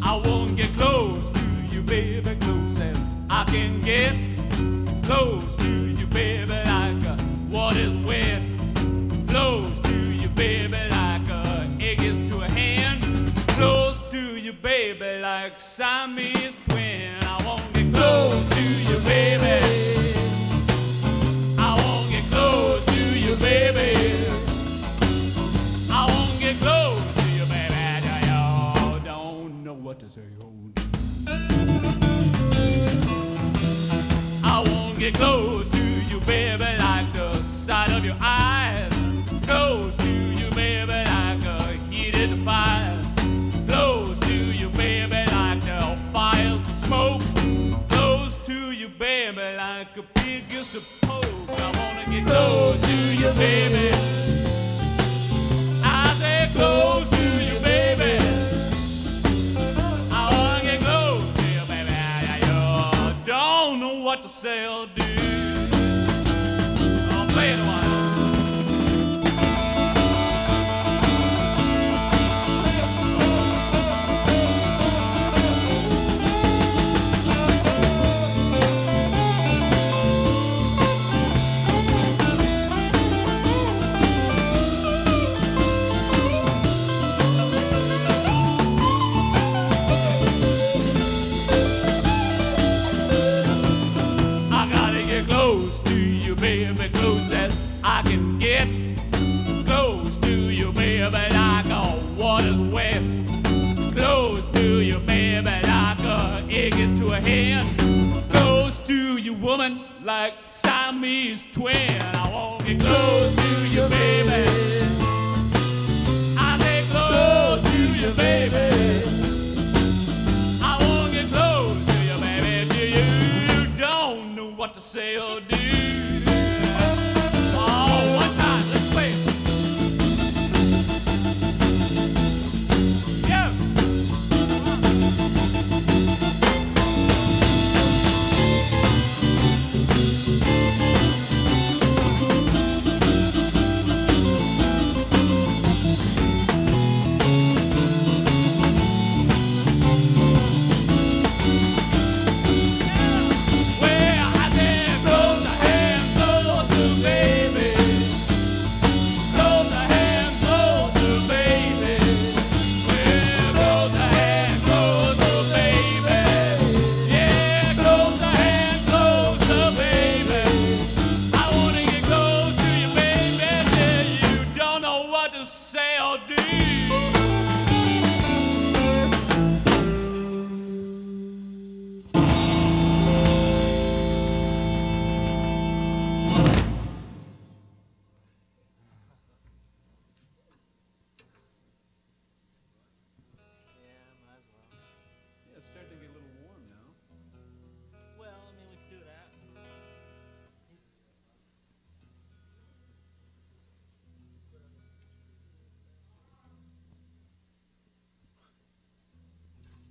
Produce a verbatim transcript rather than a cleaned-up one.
I won't get close to you, baby, close as I can get. Close to you, baby, like uh, water is wet. Close to you, baby, like uh, egg is to a hen. Close to you, baby, like Siamese twin. I won't get close to you, baby. I won't get close to you, baby. I won't get close to you, baby. I don't know what to say. I won't get close to you, baby, like the sight of your eyes. Close to you, baby, like a heated fire. Close to you, baby, like the fires to smoke. Close to you, baby, like a pig used to poke. I wanna get close to you, baby. I say close to you, baby. I wanna get close to you, baby. I don't know what to say or do. I'll play it one. Close to you, baby, close as I can get. Close to you, baby, like a water's wet. Close to you, baby, like a egg is to a hen. Close to you, woman, like Siamese twin. I won't get close to you, baby.